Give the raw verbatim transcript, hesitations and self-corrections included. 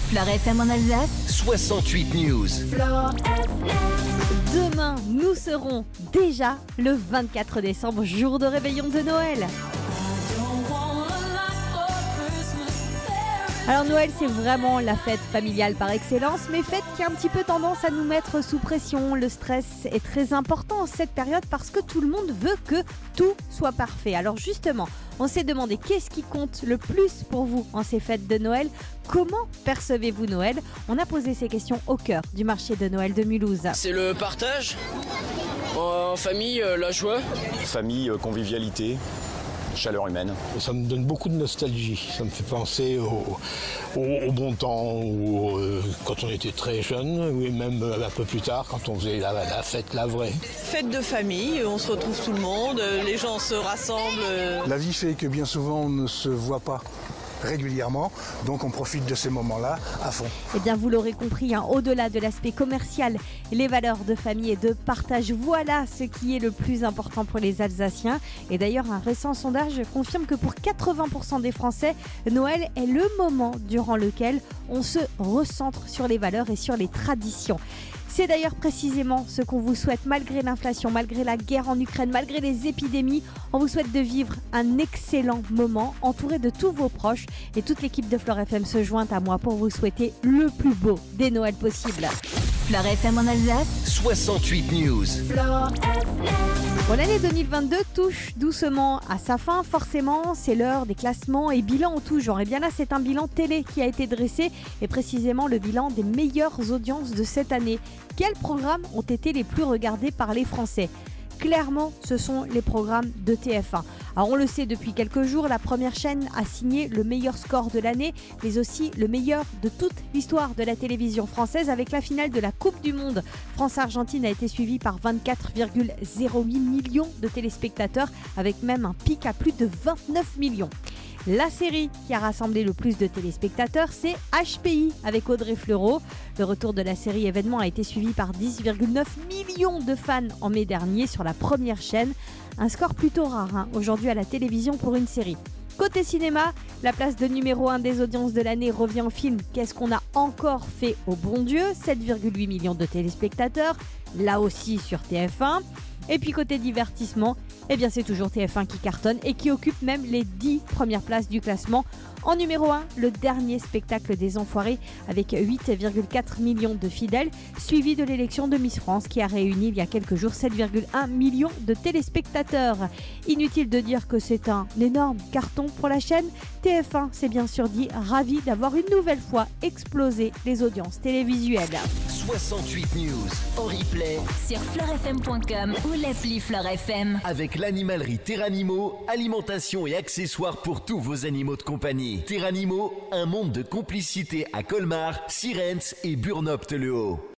Fleur F M en Alsace, soixante-huit News. Fleur F M. Demain, nous serons déjà le vingt-quatre décembre, jour de réveillon de Noël. Alors Noël, c'est vraiment la fête familiale par excellence, mais fête qui a un petit peu tendance à nous mettre sous pression. Le stress est très important en cette période parce que tout le monde veut que tout soit parfait. Alors justement, on s'est demandé qu'est-ce qui compte le plus pour vous en ces fêtes de Noël ? Comment percevez-vous Noël ? On a posé ces questions au cœur du marché de Noël de Mulhouse. C'est le partage, en famille, la joie. Famille, convivialité. Chaleur humaine. Ça me donne beaucoup de nostalgie. Ça me fait penser au, au, au bon temps, où, euh, quand on était très jeune, ou même un peu plus tard, quand on faisait la, la fête, la vraie. Fête de famille, on se retrouve tout le monde, les gens se rassemblent. La vie fait que bien souvent on ne se voit pas régulièrement, donc on profite de ces moments-là à fond. Eh bien, vous l'aurez compris, hein, au-delà de l'aspect commercial, les valeurs de famille et de partage, voilà ce qui est le plus important pour les Alsaciens. Et d'ailleurs, un récent sondage confirme que pour quatre-vingts pour cent des Français, Noël est le moment durant lequel on se recentre sur les valeurs et sur les traditions. C'est d'ailleurs précisément ce qu'on vous souhaite malgré l'inflation, malgré la guerre en Ukraine, malgré les épidémies. On vous souhaite de vivre un excellent moment entouré de tous vos proches. Et toute l'équipe de Fleur F M se joint à moi pour vous souhaiter le plus beau des Noëls possibles. Fleur F M en Alsace, soixante-huit News. Fleur F M. Bon, l'année deux mille vingt-deux touche doucement à sa fin. Forcément, c'est l'heure des classements et bilans en tout genre. Et bien là, c'est un bilan télé qui a été dressé et précisément le bilan des meilleures audiences de cette année. Quels programmes ont été les plus regardés par les Français ? Clairement, ce sont les programmes de T F un. Alors on le sait depuis quelques jours, la première chaîne a signé le meilleur score de l'année, mais aussi le meilleur de toute l'histoire de la télévision française avec la finale de la Coupe du Monde. France-Argentine a été suivie par vingt-quatre virgule zéro huit millions de téléspectateurs, avec même un pic à plus de vingt-neuf millions. La série qui a rassemblé le plus de téléspectateurs, c'est H P I avec Audrey Fleurot. Le retour de la série événement a été suivi par dix virgule neuf millions de fans en mai dernier sur la première chaîne. Un score plutôt rare hein, aujourd'hui à la télévision pour une série. Côté cinéma, la place de numéro un des audiences de l'année revient au film Qu'est-ce qu'on a encore fait au bon Dieu ? sept virgule huit millions de téléspectateurs, là aussi sur T F un. Et puis côté divertissement, eh bien c'est toujours T F un qui cartonne et qui occupe même les dix premières places du classement. En numéro un, le dernier spectacle des Enfoirés avec huit virgule quatre millions de fidèles, suivi de l'élection de Miss France qui a réuni il y a quelques jours sept virgule un millions de téléspectateurs. Inutile de dire que c'est un énorme carton pour la chaîne. T F un s'est bien sûr dit ravi d'avoir une nouvelle fois explosé les audiences télévisuelles. soixante-huit News en replay sur fleur f m point com ou l'appli Fleur F M. avec l'animalerie Terranimo, alimentation et accessoires pour tous vos animaux de compagnie. Terranimo, un monde de complicité à Colmar, Sirens et Burnopte-le-Haut.